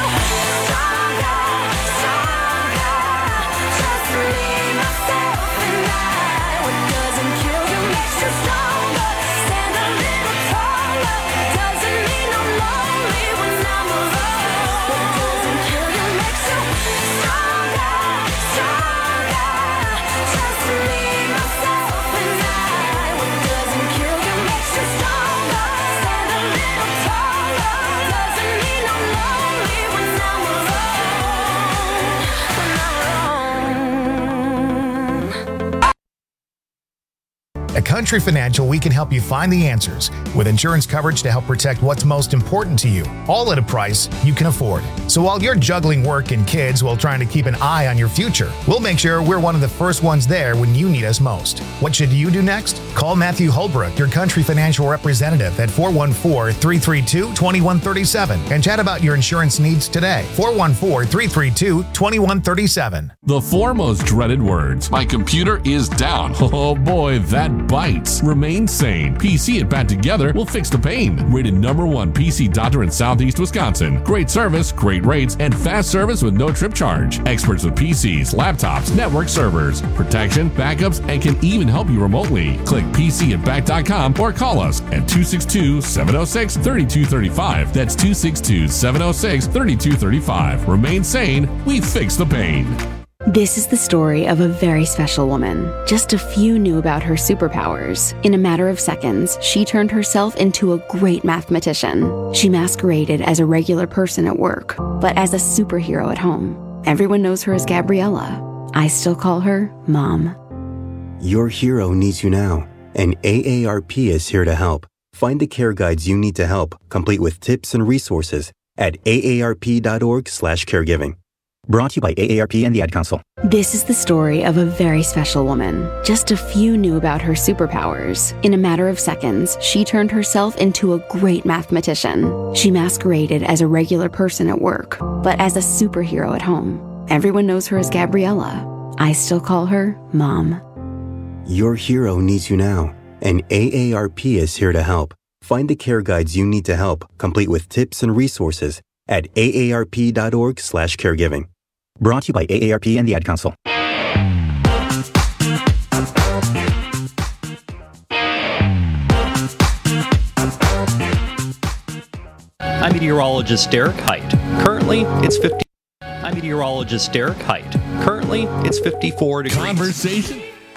At Country Financial, we can help you find the answers with insurance coverage to help protect what's most important to you, all at a price you can afford. So while you're juggling work and kids while trying to keep an eye on your future, we'll make sure we're one of the first ones there when you need us most. What should you do next? Call Matthew Holbrook, your Country Financial representative, at 414-332-2137 and chat about your insurance needs today. 414-332-2137. The four most dreaded words. My computer is down. Oh boy, that bites. bites. Remain sane. PC and Pat together will fix the pain. Rated #1 PC doctor in Southeast Wisconsin. Great service, great rates, and fast service with no trip charge. Experts with PCs, laptops, network servers, protection, backups, and can even help you remotely. Click PCandBack.com or call us at 262-706-3235. That's 262-706-3235. Remain sane. We fix the pain. This is the story of a very special woman. Just a few knew about her superpowers. In a matter of seconds, she turned herself into a great mathematician. She masqueraded as a regular person at work, but as a superhero at home. Everyone knows her as Gabriella. I still call her Mom. Your hero needs you now, and AARP is here to help. Find the care guides you need to help, complete with tips and resources at aarp.org/caregiving. Brought to you by AARP and the Ad Council. This is the story of a very special woman. Just a few knew about her superpowers. In a matter of seconds, she turned herself into a great mathematician. She masqueraded as a regular person at work, but as a superhero at home. Everyone knows her as Gabriella. I still call her Mom. Your hero needs you now, and AARP is here to help. Find the care guides you need to help, complete with tips and resources at aarp.org/caregiving. Brought to you by AARP and the Ad Council. I'm meteorologist Derek Height. Currently, it's 50. I'm meteorologist Derek Height. Currently, it's 54 degrees. Conversation.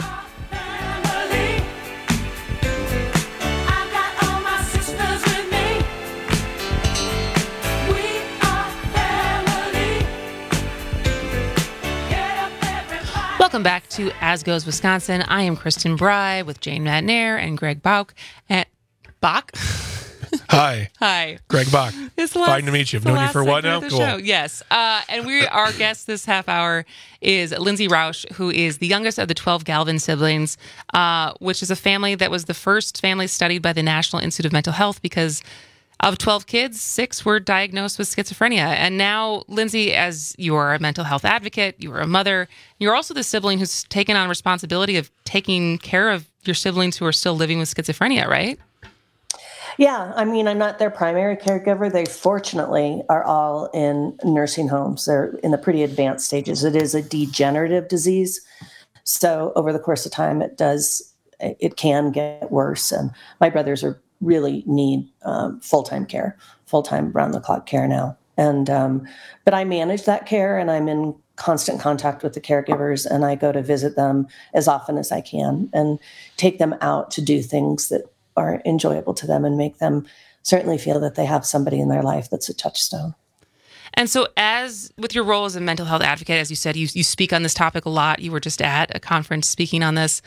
Welcome back to As Goes Wisconsin. I am Kristen Bry with Jane Madnair and Greg Bach. Bach? Hi. Hi. Greg Bach. Fine to meet you. I've known you for what now? Cool. Yes. And our guest this half hour is Lindsay Rausch, who is the youngest of the 12 Galvin siblings, which is a family that was the first family studied by the National Institute of Mental Health because of 12 kids, 6 were diagnosed with schizophrenia. And now, Lindsay, as you are a mental health advocate, you are a mother, you're also the sibling who's taken on responsibility of taking care of your siblings who are still living with schizophrenia, right? Yeah, I mean, I'm not their primary caregiver. They fortunately are all in nursing homes. They're in the pretty advanced stages. It is a degenerative disease. So over the course of time, it can get worse. And my brothers really need full-time care, full-time round-the-clock care now. And but I manage that care, and I'm in constant contact with the caregivers, and I go to visit them as often as I can and take them out to do things that are enjoyable to them and make them certainly feel that they have somebody in their life that's a touchstone. And so as with your role as a mental health advocate, as you said, you speak on this topic a lot. You were just at a conference speaking on this.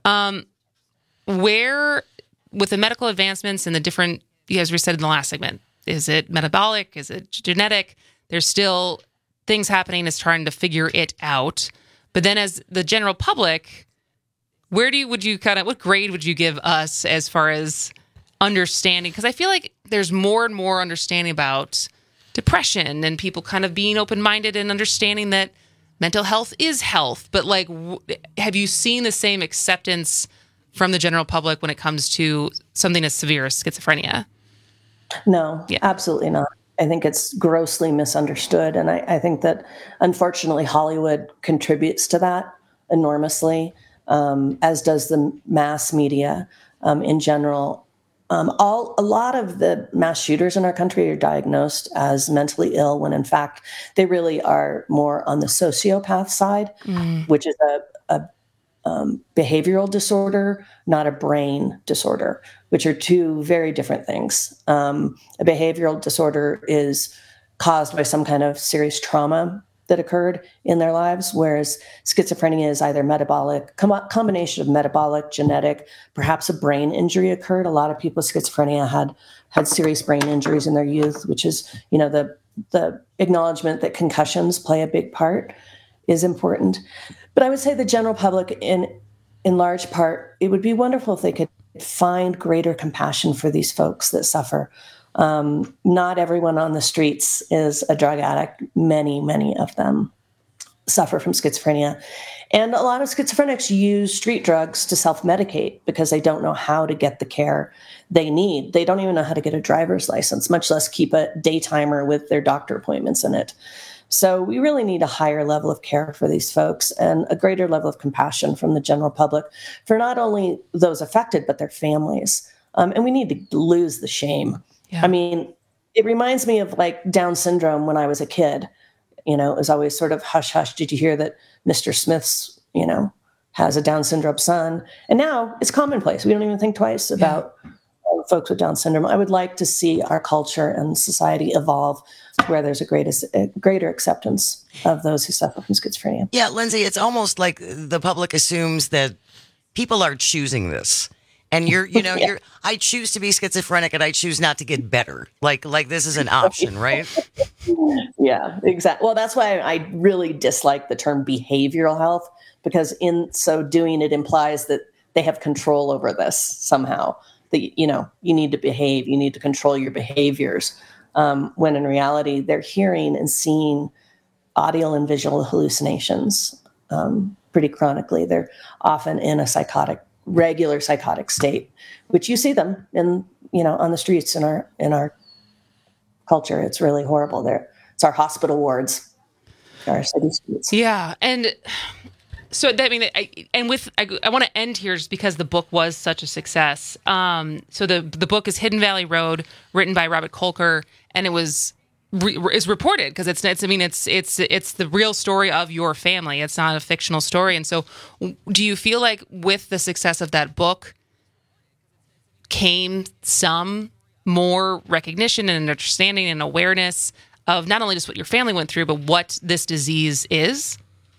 Where, with the medical advancements and the different, as we said in the last segment, is it metabolic? Is it genetic? There's still things happening as trying to figure it out. But then as the general public, what grade would you give us as far as understanding? Because I feel like there's more and more understanding about depression and people kind of being open-minded and understanding that mental health is health. But have you seen the same acceptance from the general public when it comes to something as severe as schizophrenia? No, absolutely not. I think it's grossly misunderstood. And I think that, unfortunately, Hollywood contributes to that enormously, as does the mass media in general. A lot of the mass shooters in our country are diagnosed as mentally ill when, in fact, they really are more on the sociopath side, which is a behavioral disorder, not a brain disorder, which are two very different things. A behavioral disorder is caused by some kind of serious trauma that occurred in their lives, whereas schizophrenia is either metabolic, combination of metabolic, genetic, perhaps a brain injury occurred. A lot of people with schizophrenia had serious brain injuries in their youth, which is, the acknowledgement that concussions play a big part is important. But I would say the general public, in large part, it would be wonderful if they could find greater compassion for these folks that suffer. Not everyone on the streets is a drug addict, many of them. suffer from schizophrenia. And a lot of schizophrenics use street drugs to self-medicate because they don't know how to get the care they need. They don't even know how to get a driver's license, much less keep a daytimer with their doctor appointments in it. So we really need a higher level of care for these folks and a greater level of compassion from the general public for not only those affected, but their families. And we need to lose the shame. Yeah. I mean, it reminds me of like Down syndrome when I was a kid. You know, it was always sort of hush, hush. Did you hear that Mr. Smith's, has a Down syndrome son? And now it's commonplace. We don't even think twice about folks with Down syndrome. I would like to see our culture and society evolve where there's a greater acceptance of those who suffer from schizophrenia. Yeah, Lindsay, it's almost like the public assumes that people are choosing this. And I choose to be schizophrenic and I choose not to get better. Like this is an option, right? Yeah, exactly. Well, that's why I really dislike the term behavioral health, because in so doing, it implies that they have control over this somehow. That, you need to behave, you need to control your behaviors. When in reality, they're hearing and seeing audio and visual hallucinations pretty chronically. They're often in a regular psychotic state, which you see them in, on the streets in our culture. It's really horrible. It's our hospital wards, our city streets. Yeah. And so I want to end here just because the book was such a success. So the book is Hidden Valley Road, written by Robert Kolker, and it was is reported because it's the real story of your family. It's not a fictional story. And so do you feel like with the success of that book came some more recognition and understanding and awareness of not only just what your family went through, but what this disease is?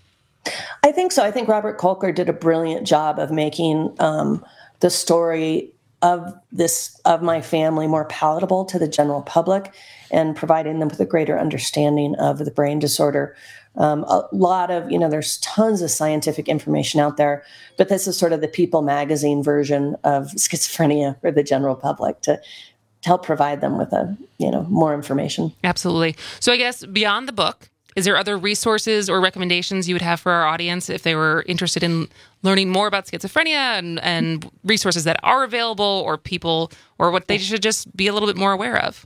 I think so. I think Robert Kolker did a brilliant job of making the story of my family more palatable to the general public and providing them with a greater understanding of the brain disorder. A lot of, there's tons of scientific information out there, but this is sort of the People magazine version of schizophrenia for the general public to help provide them with more information. Absolutely. So I guess beyond the book, is there other resources or recommendations you would have for our audience if they were interested in learning more about schizophrenia and resources that are available or people or what they should just be a little bit more aware of?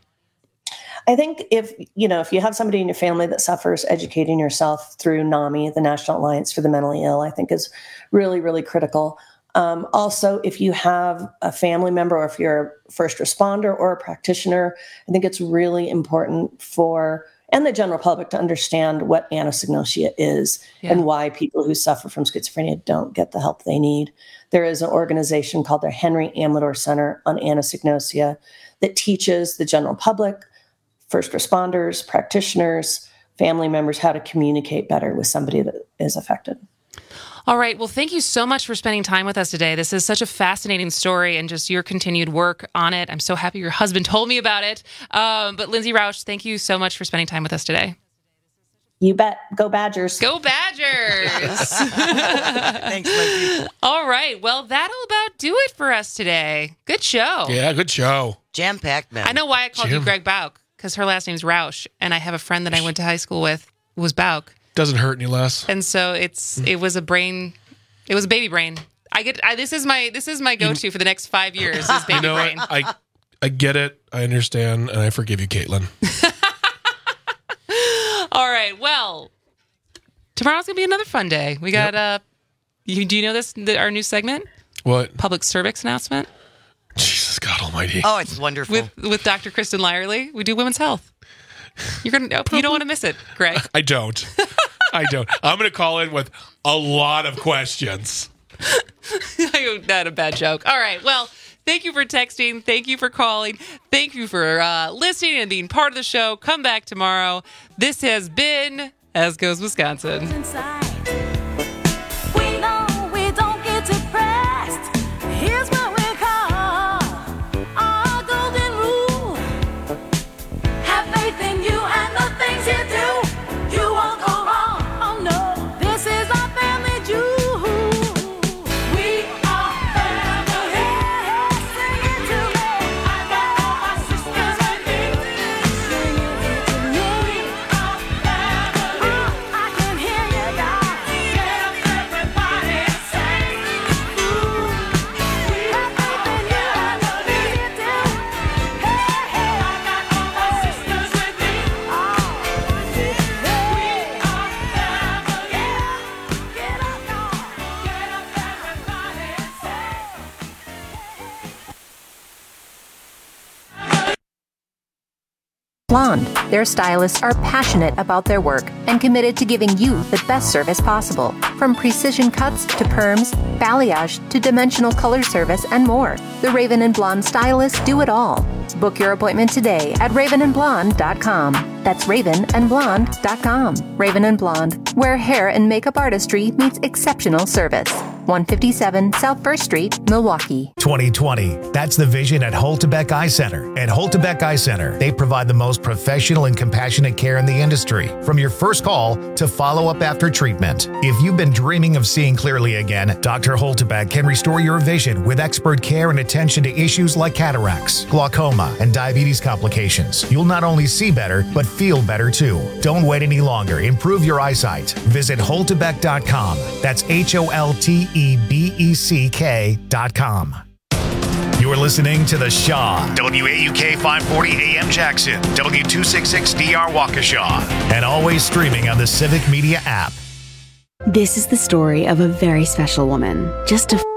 I think if you have somebody in your family that suffers, educating yourself through NAMI, the National Alliance for the Mentally Ill, I think is really, really critical. Also, if you have a family member or if you're a first responder or a practitioner, I think it's really important and the general public to understand what anosognosia is and why people who suffer from schizophrenia don't get the help they need. There is an organization called the Henry Amador Center on Anosognosia that teaches the general public, first responders, practitioners, family members how to communicate better with somebody that is affected. All right. Well, thank you so much for spending time with us today. This is such a fascinating story and just your continued work on it. I'm so happy your husband told me about it. But Lindsay Rauch, thank you so much for spending time with us today. You bet. Go Badgers. Go Badgers. Thanks, Lindsay. All right. Well, that'll about do it for us today. Good show. Yeah, good show. Jam-packed, man. I know why I called you Greg Bauk, because her last name's Rauch, and I have a friend that I went to high school with who was Bauk. Doesn't hurt any less. And so it was a baby brain. This is my go-to for the next 5 years is baby brain. I get it. I understand. And I forgive you, Caitlin. All right. Well, tomorrow's going to be another fun day. We got, do you know this, our new segment? What? Public service announcement. Jesus God almighty. Oh, it's wonderful. With Dr. Kristen Lyerly. We do women's health. You don't want to miss it, Greg. I don't. I'm going to call in with a lot of questions. Not a bad joke. All right. Well, thank you for texting. Thank you for calling. Thank you for listening and being part of the show. Come back tomorrow. This has been As Goes Wisconsin. I can hear you guys. Blonde. Their stylists are passionate about their work and committed to giving you the best service possible. From precision cuts to perms, balayage to dimensional color service, and more. The Raven and Blonde stylists do it all. Book your appointment today at ravenandblonde.com. That's ravenandblonde.com. Raven and Blonde, where hair and makeup artistry meets exceptional service. 157 South 1st Street, Milwaukee. 2020. That's the vision at Holtebeck Eye Center. At Holtebeck Eye Center, they provide the most professional and compassionate care in the industry, from your first call to follow-up after treatment. If you've been dreaming of seeing clearly again, Dr. Holtebeck can restore your vision with expert care and attention to issues like cataracts, glaucoma, and diabetes complications. You'll not only see better, but feel better too. Don't wait any longer. Improve your eyesight. Visit Holtebeck.com. That's HOLTEBECK.com. You're listening to The Shaw, WAUK 540 AM Jackson, W266DR Waukesha, and always streaming on the Civic Media app. This is the story of a very special woman. Just a